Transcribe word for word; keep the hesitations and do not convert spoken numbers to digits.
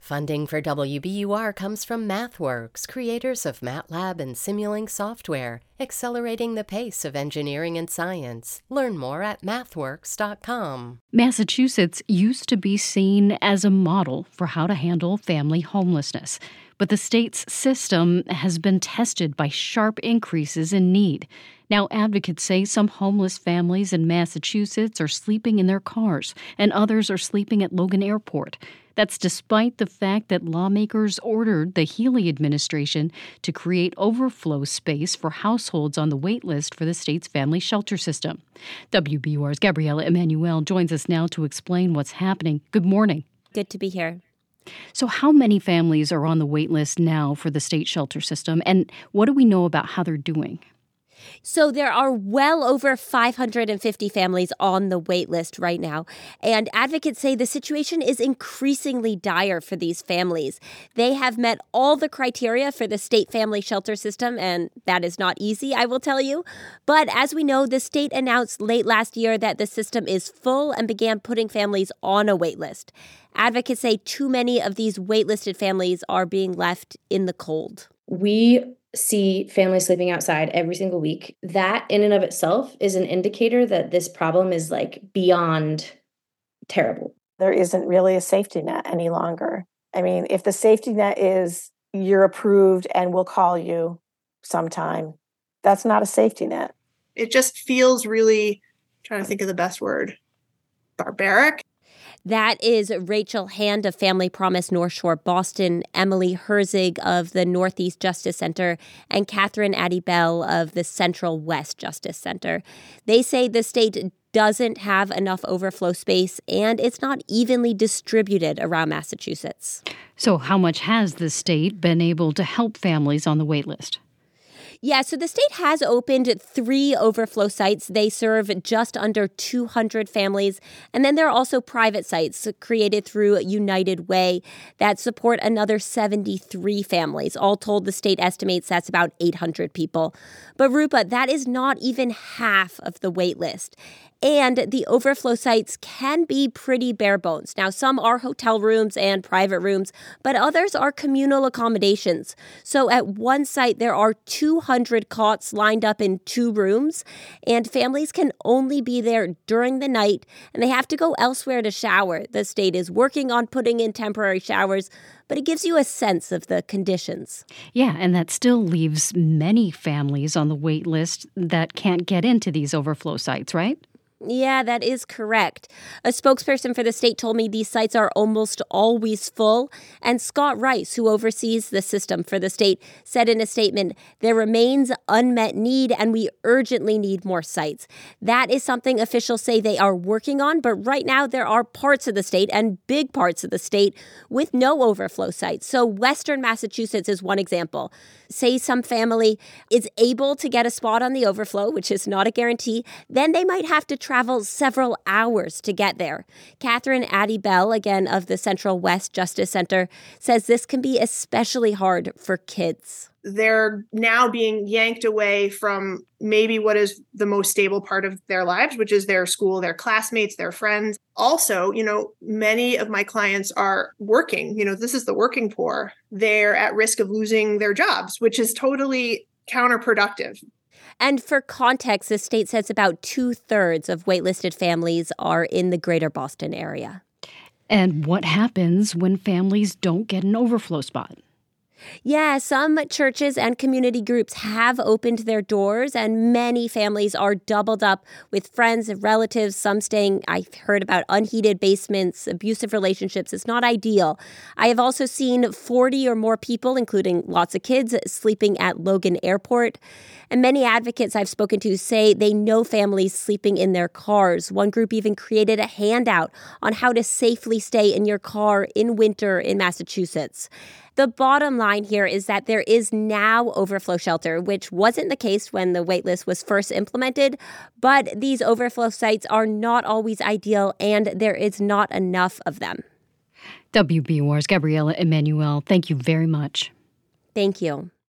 Funding for W B U R comes from MathWorks, creators of MATLAB and Simulink software, accelerating the pace of engineering and science. Learn more at mathworks dot com. Massachusetts used to be seen as a model for how to handle family homelessness, but the state's system has been tested by sharp increases in need. Now, advocates say some homeless families in Massachusetts are sleeping in their cars, and others are sleeping at Logan Airport. That's despite the fact that lawmakers ordered the Healey administration to create overflow space for households on the wait list for the state's family shelter system. W B U R's Gabriella Emanuel joins us now to explain what's happening. Good morning. Good to be here. So how many families are on the wait list now for the state shelter system, and what do we know about how they're doing? So there are well over five hundred fifty families on the wait list right now, and advocates say the situation is increasingly dire for these families. They have met all the criteria for the state family shelter system, and that is not easy, I will tell you. But as we know, the state announced late last year that the system is full and began putting families on a wait list. Advocates say too many of these waitlisted families are being left in the cold. We see families sleeping outside every single week. That in and of itself is an indicator that this problem is like beyond terrible. There isn't really a safety net any longer. I mean, if the safety net is you're approved and we'll call you sometime, that's not a safety net. It just feels really, I'm trying to think of the best word, barbaric. That is Rachel Hand of Family Promise North Shore Boston, Emily Herzig of the Northeast Justice Center, and Catherine Addy Bell of the Central West Justice Center. They say the state doesn't have enough overflow space and it's not evenly distributed around Massachusetts. So how much has the state been able to help families on the wait list? Yeah, so the state has opened three overflow sites. They serve just under two hundred families. And then there are also private sites created through United Way that support another seventy-three families. All told, the state estimates that's about eight hundred people. But Rupa, that is not even half of the wait list. And the overflow sites can be pretty bare bones. Now, some are hotel rooms and private rooms, but others are communal accommodations. So at one site, there are two hundred cots lined up in two rooms, and families can only be there during the night, and they have to go elsewhere to shower. The state is working on putting in temporary showers, but it gives you a sense of the conditions. Yeah, and that still leaves many families on the wait list that can't get into these overflow sites, right? Yeah, that is correct. A spokesperson for the state told me these sites are almost always full. And Scott Rice, who oversees the system for the state, said in a statement, there remains unmet need and we urgently need more sites. That is something officials say they are working on. But right now, there are parts of the state and big parts of the state with no overflow sites. So Western Massachusetts is one example. Say some family is able to get a spot on the overflow, which is not a guarantee, then they might have to travel several hours to get there. Catherine Addy Bell, again of the Central West Justice Center, says this can be especially hard for kids. They're now being yanked away from maybe what is the most stable part of their lives, which is their school, their classmates, their friends. Also, you know, many of my clients are working. You know, this is the working poor. They're at risk of losing their jobs, which is totally counterproductive. And for context, the state says about two-thirds of waitlisted families are in the greater Boston area. And what happens when families don't get an overflow spot? Yeah, some churches and community groups have opened their doors, and many families are doubled up with friends and relatives, some staying, I've heard about unheated basements, abusive relationships. It's not ideal. I have also seen forty or more people, including lots of kids, sleeping at Logan Airport. And many advocates I've spoken to say they know families sleeping in their cars. One group even created a handout on how to safely stay in your car in winter in Massachusetts. The bottom line here is that there is now overflow shelter, which wasn't the case when the waitlist was first implemented. But these overflow sites are not always ideal, and there is not enough of them. W B U R's Gabriella Emanuel, thank you very much. Thank you.